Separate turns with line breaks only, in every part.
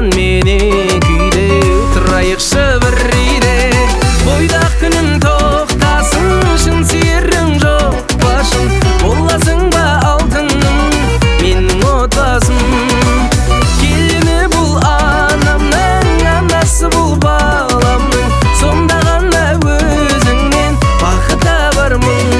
meni kүйde Тұрайықшы бір үйде Бойдақ күнім тоқтасын Шын сүйерің жоқ башын Боласың ба алтыным Менің отбасым Келіні бұл анамның Анасы бұл баламның Сонда ғана өзіңнен бақыт табармын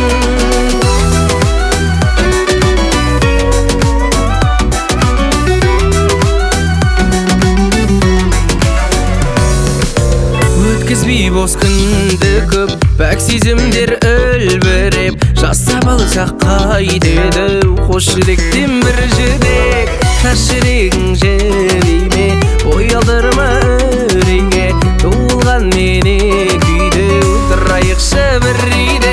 Өткізбей бос күнді көп Пәк сезімдер үлбіреп Жасап алсақ қайтеді Қош жүректен бір жүрек Тас жүрегің жерлей ме Бой алдырма үрейге Туылған мені күйде Тұрайықшы бір үйде